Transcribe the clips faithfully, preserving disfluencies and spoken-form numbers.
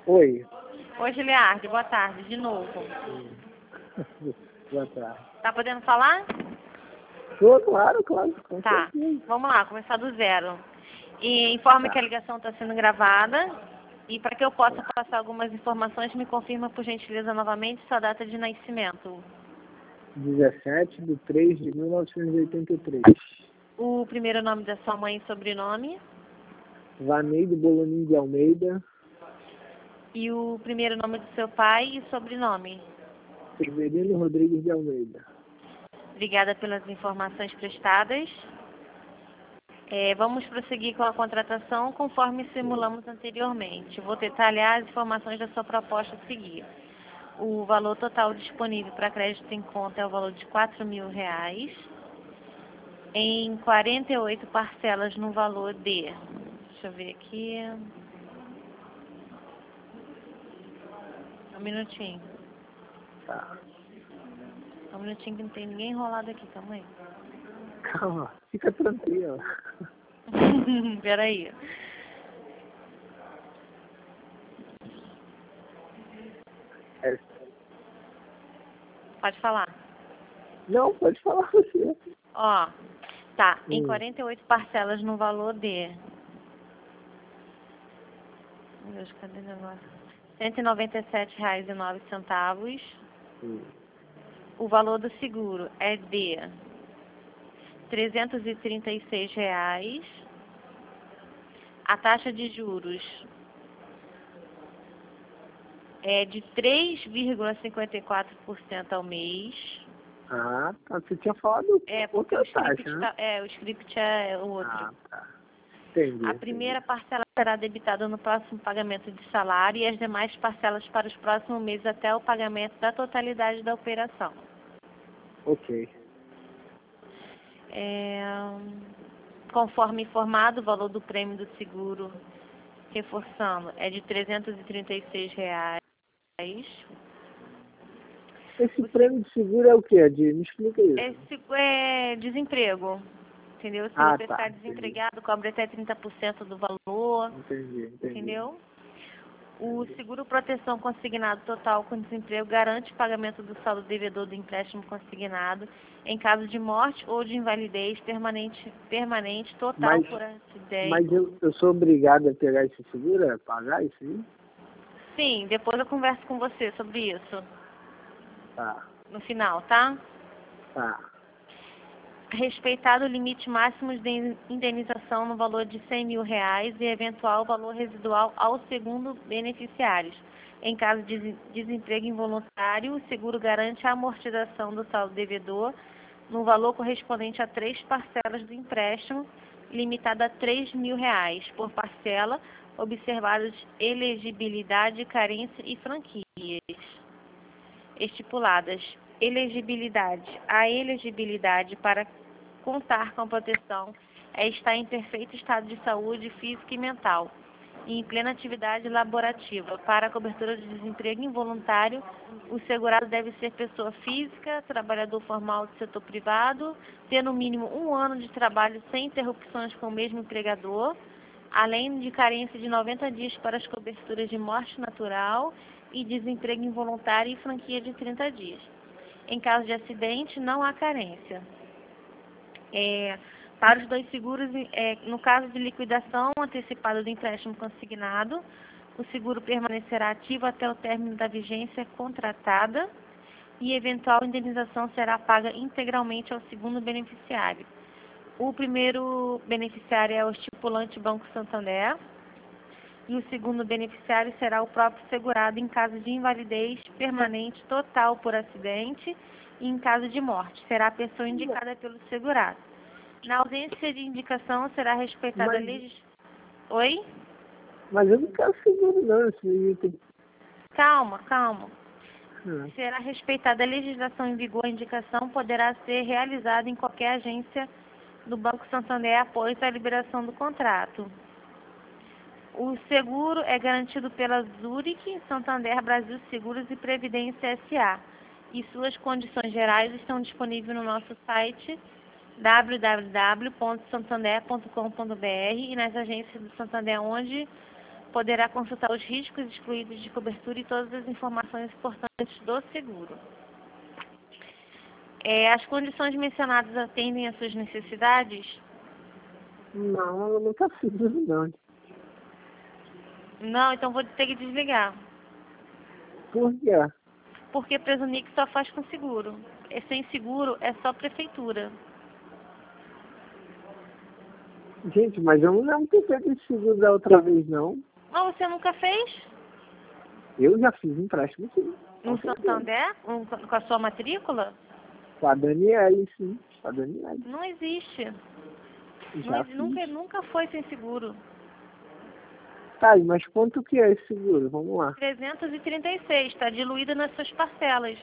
Oi. Oi, Giliardi, boa tarde, de novo. Boa tarde. Tá podendo falar? Tô, claro, claro. Com Tá, certeza. vamos lá, começar do zero. E informe Tá. que a ligação está sendo gravada. E para que eu possa passar algumas informações, me confirma, por gentileza, novamente, sua data de nascimento. dezessete de três de mil novecentos e oitenta e três. O primeiro nome da sua mãe e sobrenome. Vaneide Bolonin de Almeida. E o primeiro nome do seu pai e sobrenome. Severino Rodrigues de Almeida. Obrigada pelas informações prestadas. É, vamos prosseguir com a contratação conforme simulamos anteriormente. Vou detalhar as informações da sua proposta a seguir. O valor total disponível para crédito em conta é o valor de quatro mil reais, em quarenta e oito parcelas no valor de... Deixa eu ver aqui... Um minutinho. Tá. Um minutinho que não tem ninguém enrolado aqui, calma aí. Calma, fica tranquilo. Peraí. É. Pode falar. Não, pode falar você. Ó, tá, em Hum. quarenta e oito parcelas no valor de... Meu Deus, cadê o negócio? cento e noventa e sete reais e nove centavos. Hum. O valor do seguro é de trezentos e trinta e seis reais. A taxa de juros é de três vírgula cinquenta e quatro por cento ao mês. Ah, tá. Você tinha falado É, porque o outra script, taxa, né? tá, é, o script é o outro. Ah, tá. Entendi. A primeira entendi. parcela será debitada no próximo pagamento de salário e as demais parcelas para os próximos meses até o pagamento da totalidade da operação. Ok. É, conforme informado, o valor do prêmio do seguro, reforçando, é de trezentos e trinta e seis reais. Esse prêmio de seguro é o quê? De... Me explica isso. Esse é desemprego, entendeu? Se Ah, você tá. ficar Entendi. desempregado, cobra até trinta por cento do valor, Entendi, entendi. entendeu? O seguro proteção consignado total com desemprego garante o pagamento do saldo devedor do empréstimo consignado em caso de morte ou de invalidez permanente, permanente total Mas, por acidente. mas eu, eu sou obrigado a pegar esse seguro, a pagar isso aí? Sim, depois eu converso com você sobre isso, Tá, no final, tá? tá. Respeitado o limite máximo de indenização no valor de cem mil reais e eventual valor residual ao segundo beneficiário. Em caso de desemprego involuntário, o seguro garante a amortização do saldo devedor no valor correspondente a três parcelas do empréstimo, limitada a três mil reais por parcela, observados elegibilidade, carência e franquias estipuladas. Elegibilidade. A elegibilidade para contar com a proteção é estar em perfeito estado de saúde física e mental e em plena atividade laborativa. Para a cobertura de desemprego involuntário, o segurado deve ser pessoa física, trabalhador formal do setor privado, ter no mínimo um ano de trabalho sem interrupções com o mesmo empregador, além de carência de noventa dias para as coberturas de morte natural e desemprego involuntário e franquia de trinta dias. Em caso de acidente, não há carência. É, para os dois seguros, é, no caso de liquidação antecipada do empréstimo consignado, o seguro permanecerá ativo até o término da vigência contratada e eventual indenização será paga integralmente ao segundo beneficiário. O primeiro beneficiário é o estipulante Banco Santander e o segundo beneficiário será o próprio segurado em caso de invalidez permanente total por acidente e em caso de morte. Será a pessoa indicada pelo segurado. Na ausência de indicação, será respeitada Mas, a legislação. Oi? mas eu não quero seguro não, esse item. Calma, calma. Ah, Será respeitada a legislação em vigor. A indicação poderá ser realizada em qualquer agência do Banco Santander após a liberação do contrato. O seguro é garantido pela Zurich, Santander, Brasil Seguros e Previdência S A E suas condições gerais estão disponíveis no nosso site w w w ponto santander ponto com ponto b r e nas agências do Santander onde poderá consultar os riscos excluídos de cobertura e todas as informações importantes do seguro. É, as condições mencionadas atendem às suas necessidades? Não, eu nunca fiz isso, não. Não, então vou ter que desligar. Por quê? Porque Presunic só faz com seguro. E sem seguro é só prefeitura. Gente, mas eu não lembro ter feito esse seguro da outra vez, não. Mas você nunca fez? Eu já fiz empréstimo, sim. No Com certeza. Santander? Um, com a sua matrícula? Com a Daniele, sim. Com a Daniele. Não existe. Já Não, fiz. nunca, nunca foi sem seguro. Tá, mas quanto que é esse seguro? Vamos lá. trezentos e trinta e seis, está diluído nas suas parcelas.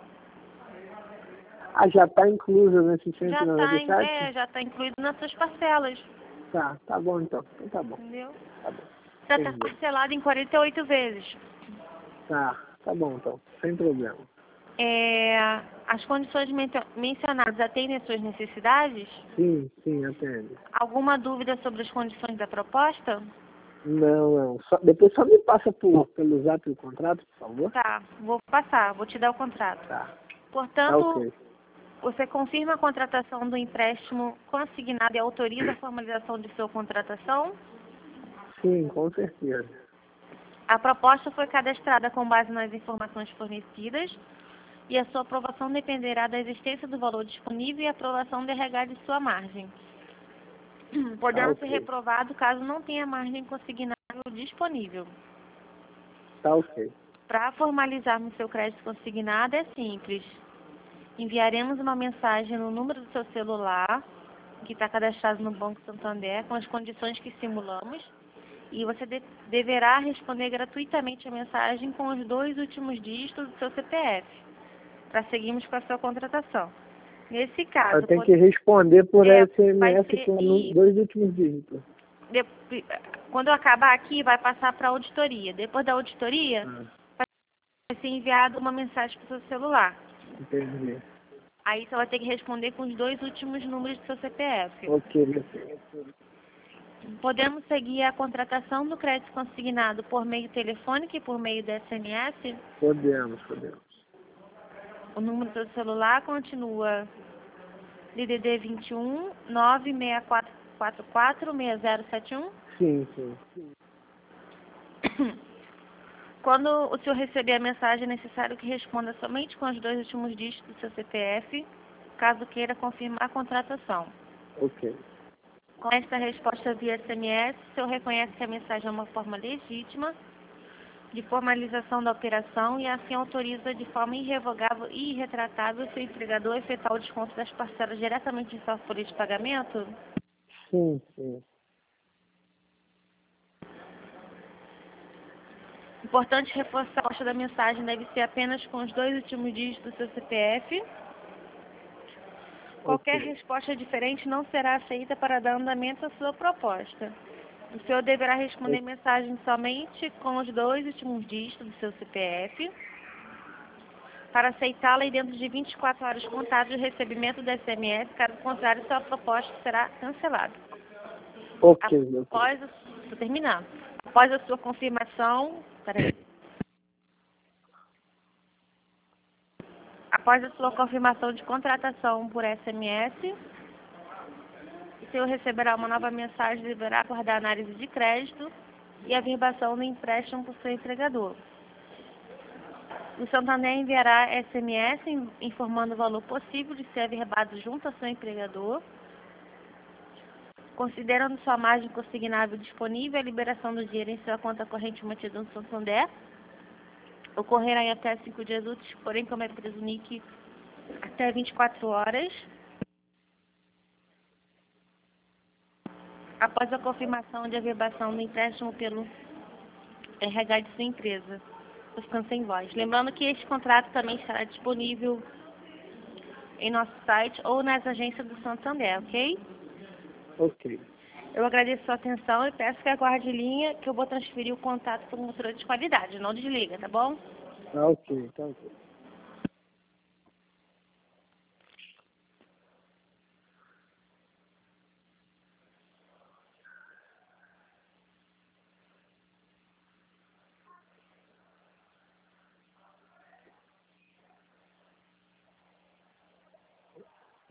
Ah, já tá incluso nesse Já cento e noventa e está sete? é, já tá incluído nas suas parcelas. Tá, tá bom então. Então tá bom. Entendeu? Tá bom. Já está Entendi. parcelado em quarenta e oito vezes. Tá, tá bom então. Sem problema. É, as condições men- mencionadas atendem às suas necessidades? Sim, sim, atende. Alguma dúvida sobre as condições da proposta? Não, não. Só, depois só me passa por, pelo zap o contrato, por favor. Tá, vou passar, vou te dar o contrato. Tá. Tá Portanto, ok. você confirma a contratação do empréstimo consignado e autoriza a formalização de sua contratação? Sim, com certeza. A proposta foi cadastrada com base nas informações fornecidas e a sua aprovação dependerá da existência do valor disponível e aprovação do R H de sua margem, podendo Tá ser ok. reprovado caso não tenha margem consignável disponível. Tá ok. Para formalizarmos seu crédito consignado é simples. Enviaremos uma mensagem no número do seu celular, que está cadastrado no Banco Santander, com as condições que simulamos, e você de- deverá responder gratuitamente a mensagem com os dois últimos dígitos do seu C P F, para seguirmos com a sua contratação. Nesse caso, Eu tenho pode- que responder por é, vai S M S ser- com e- dois últimos dígitos. de- quando eu acabar aqui, vai passar para a auditoria. Depois da auditoria, Ah, vai ser enviada uma mensagem para o seu celular. entendi. Aí você vai ter que responder com os dois últimos números do seu C P F. Ok, meu filho. Podemos seguir a contratação do crédito consignado por meio telefônico e por meio do S M S? Podemos, podemos. O número do seu celular continua D D D vinte e um, nove seis quatro quatro quatro, seis zero sete um. Sim, sim. Quando o senhor receber a mensagem, é necessário que responda somente com os dois últimos dígitos do seu C P F, caso queira confirmar a contratação. Ok. Com esta resposta via S M S, o senhor reconhece que a mensagem é uma forma legítima de formalização da operação e assim autoriza de forma irrevogável e irretratável o seu empregador a efetuar o desconto das parcelas diretamente em sua folha de pagamento? Sim, sim. Importante reforçar que a resposta da mensagem deve ser apenas com os dois últimos dígitos do seu C P F. Qualquer Ok. resposta diferente não será aceita para dar andamento à sua proposta. O senhor deverá responder Ok. mensagem somente com os dois últimos dígitos do seu C P F. Para aceitá-la e dentro de vinte e quatro horas contadas do recebimento do S M S, caso contrário, sua proposta será cancelada. Ok, meu filho. Após a, estou terminando. Após a sua confirmação, peraí. Após a sua confirmação de contratação por S M S, o senhor receberá uma nova mensagem e deverá aguardar a análise de crédito e a verbação do empréstimo por seu empregador. O Santander enviará S M S in- informando o valor possível de ser averbado junto ao seu empregador. Considerando sua margem consignável disponível, a liberação do dinheiro em sua conta corrente mantida no Santander ocorrerá em até cinco dias úteis, porém, como é Presunic, até vinte e quatro horas. Após a confirmação de averbação do empréstimo pelo R H de sua empresa. Estou ficando sem voz. Lembrando que este contrato também estará disponível em nosso site ou nas agências do Santander, ok? Ok. Eu agradeço a sua atenção e peço que aguarde linha que eu vou transferir o contato para o controle de qualidade. Não desliga, tá bom? Tá ok, tá ok.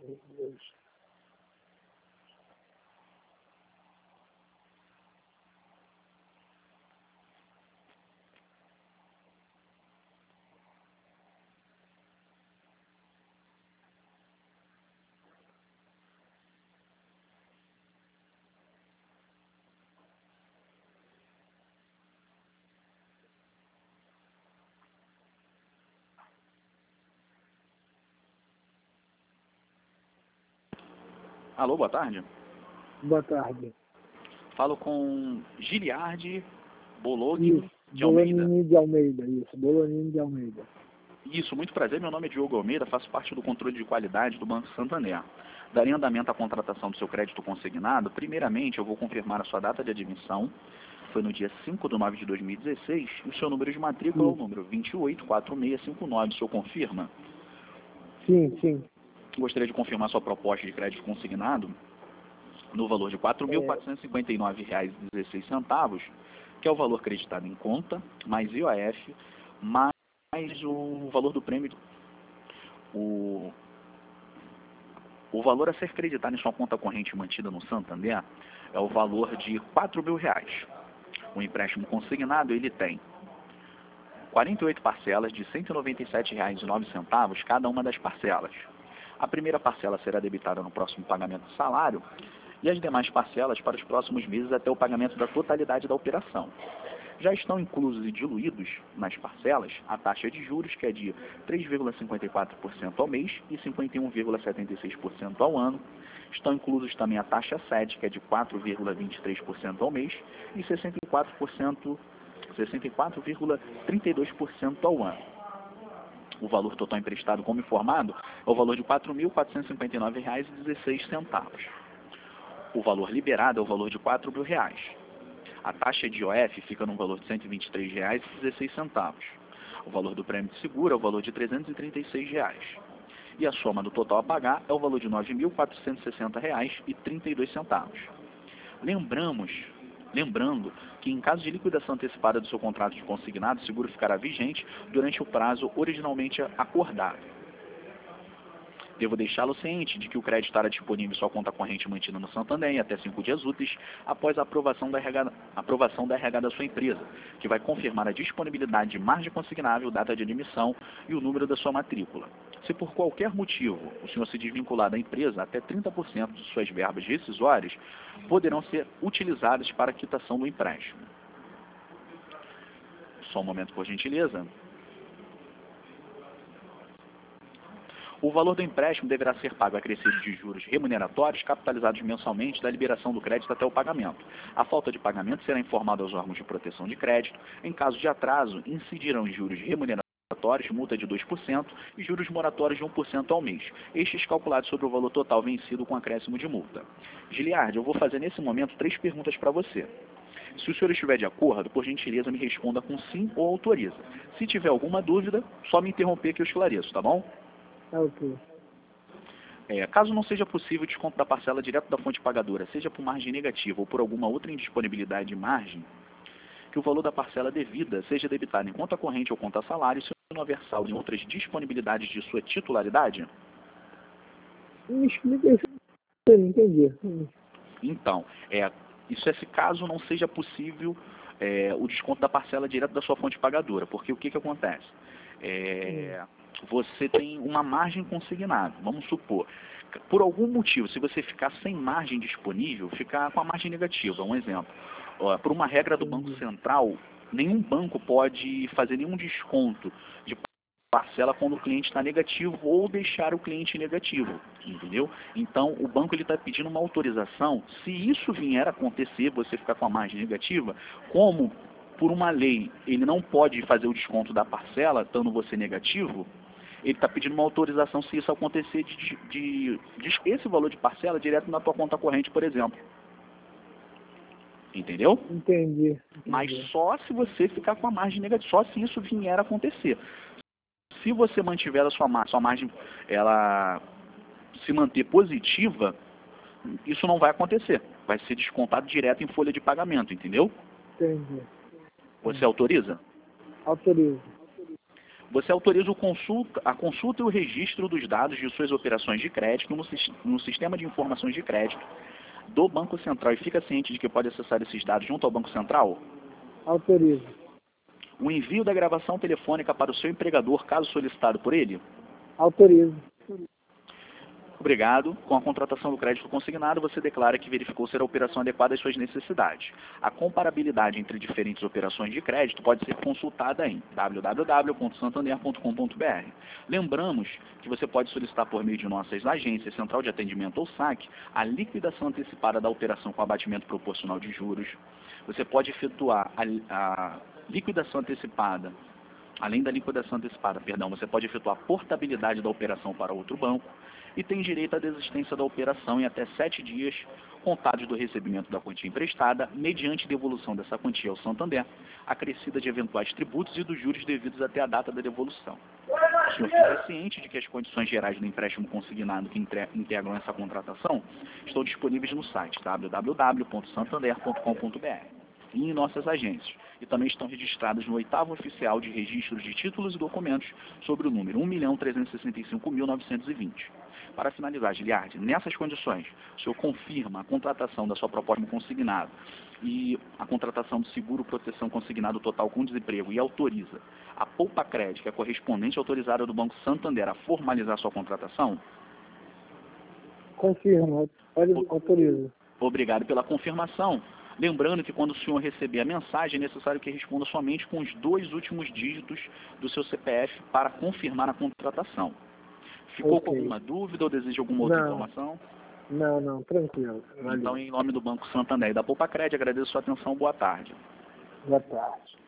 Meu Deus. Alô, boa tarde. Boa tarde. Falo com Giliardi Bologni Isso, de Almeida. Bolonini de Almeida, isso, Bolonini de Almeida. Isso, muito prazer. Meu nome é Diogo Almeida, faço parte do controle de qualidade do Banco Santander. Daria andamento à contratação do seu crédito consignado. Primeiramente, eu vou confirmar a sua data de admissão. Foi no dia cinco de nove de dois mil e dezesseis. E o seu número de matrícula é o Isso. número vinte e oito, quatro seis cinco nove. O senhor confirma? Sim, sim. Gostaria de confirmar sua proposta de crédito consignado no valor de quatro mil quatrocentos e cinquenta e nove reais e dezesseis centavos, que é o valor creditado em conta, mais I O F, mais o valor do prêmio. O, o valor a ser creditado em sua conta corrente mantida no Santander é o valor de quatro mil reais. O empréstimo consignado ele tem quarenta e oito parcelas de cento e noventa e sete reais e nove centavos cada uma das parcelas. A primeira parcela será debitada no próximo pagamento do salário e as demais parcelas para os próximos meses até o pagamento da totalidade da operação. Já estão inclusos e diluídos nas parcelas a taxa de juros, que é de três vírgula cinquenta e quatro por cento ao mês e cinquenta e um vírgula setenta e seis por cento ao ano. Estão inclusos também a taxa sede, que é de quatro vírgula vinte e três por cento ao mês e sessenta e quatro por cento, sessenta e quatro vírgula trinta e dois por cento ao ano. O valor total emprestado como informado é o valor de quatro mil quatrocentos e cinquenta e nove reais e dezesseis centavos. O valor liberado é o valor de quatro mil reais. A taxa de I O F fica no valor de cento e vinte e três reais e dezesseis centavos. O valor do prêmio de seguro é o valor de trezentos e trinta e seis reais. E a soma do total a pagar é o valor de nove mil quatrocentos e sessenta reais e trinta e dois centavos. Lembramos, lembrando que em caso de liquidação antecipada do seu contrato de consignado, o seguro ficará vigente durante o prazo originalmente acordado. Devo deixá-lo ciente de que o crédito estará disponível em sua conta corrente mantida no Santander em até cinco dias úteis após a aprovação da, R H, aprovação da R H da sua empresa, que vai confirmar a disponibilidade de margem consignável, data de admissão e o número da sua matrícula. Se por qualquer motivo o senhor se desvincular da empresa, até trinta por cento de suas verbas rescisórias poderão ser utilizadas para a quitação do empréstimo. Só um momento, por gentileza. O valor do empréstimo deverá ser pago acrescido de juros remuneratórios capitalizados mensalmente da liberação do crédito até o pagamento. A falta de pagamento será informada aos órgãos de proteção de crédito. Em caso de atraso, incidirão juros remuneratórios, multa de dois por cento e juros moratórios de um por cento ao mês. Estes calculados sobre o valor total vencido com acréscimo de multa. Giliardi, eu vou fazer nesse momento três perguntas para você. Se o senhor estiver de acordo, por gentileza me responda com sim ou autoriza. Se tiver alguma dúvida, só me interromper que eu esclareço, tá bom? Tá ok. É, caso não seja possível o desconto da parcela direto da fonte pagadora, seja por margem negativa ou por alguma outra indisponibilidade de margem, que o valor da parcela devida seja debitado em conta corrente ou conta salário, se não houver saldo em outras disponibilidades de sua titularidade? Me explica isso, eu não entendi. Então, é, isso é se caso não seja possível é, o desconto da parcela direto da sua fonte pagadora, porque o que, que acontece? É, você tem uma margem consignada, vamos supor, por algum motivo, se você ficar sem margem disponível, ficar com a margem negativa, um exemplo, ó, por uma regra do Banco Central, nenhum banco pode fazer nenhum desconto de parcela quando o cliente está negativo ou deixar o cliente negativo, entendeu? Então, o banco ele está pedindo uma autorização, se isso vier a acontecer, você ficar com a margem negativa, como por uma lei ele não pode fazer o desconto da parcela, estando você negativo, ele está pedindo uma autorização se isso acontecer de, de, de esse valor de parcela direto na tua conta corrente, por exemplo. Entendeu? Entendi. Entendi. Mas só se você ficar com a margem negativa, só se isso vier a acontecer. Se você mantiver a sua margem, sua margem ela se manter positiva, isso não vai acontecer. Vai ser descontado direto em folha de pagamento, entendeu? Entendi. Você autoriza? Autorizo. Você autoriza o consulta, a consulta e o registro dos dados de suas operações de crédito no, no sistema de informações de crédito do Banco Central e fica ciente de que pode acessar esses dados junto ao Banco Central? Autorizo. O envio da gravação telefônica para o seu empregador, caso solicitado por ele? Autorizo. Obrigado. Com a contratação do crédito consignado, você declara que verificou ser a operação adequada às suas necessidades. A comparabilidade entre diferentes operações de crédito pode ser consultada em w w w ponto santander ponto com ponto b r. Lembramos que você pode solicitar por meio de nossas agências, Central de Atendimento ou S A C, a liquidação antecipada da operação com abatimento proporcional de juros. Você pode efetuar a, a liquidação antecipada, além da liquidação antecipada, perdão, você pode efetuar a portabilidade da operação para outro banco e tem direito à desistência da operação em até sete dias contados do recebimento da quantia emprestada, mediante devolução dessa quantia ao Santander, acrescida de eventuais tributos e dos juros devidos até a data da devolução. O senhor fica ciente de que as condições gerais do empréstimo consignado que integram essa contratação estão disponíveis no site w w w ponto santander ponto com ponto b r e em nossas agências, e também estão registradas no oitavo oficial de registros de títulos e documentos sobre o número um milhão trezentos e sessenta e cinco mil novecentos e vinte. Para finalizar, Giliardi, nessas condições, o senhor confirma a contratação da sua proposta consignado e a contratação do seguro proteção consignado total com desemprego e autoriza a Poupa Crédito, que é a correspondente autorizada do Banco Santander, a formalizar sua contratação? Confirmo. Autorizo. Obrigado pela confirmação. Lembrando que quando o senhor receber a mensagem, é necessário que responda somente com os dois últimos dígitos do seu C P F para confirmar a contratação. Ficou Okay. com alguma dúvida ou deseja alguma outra Não. informação? Não, não, tranquilo. Valeu. Então, em nome do Banco Santander e da Poupa Crédito, agradeço a sua atenção. Boa tarde. Boa tarde.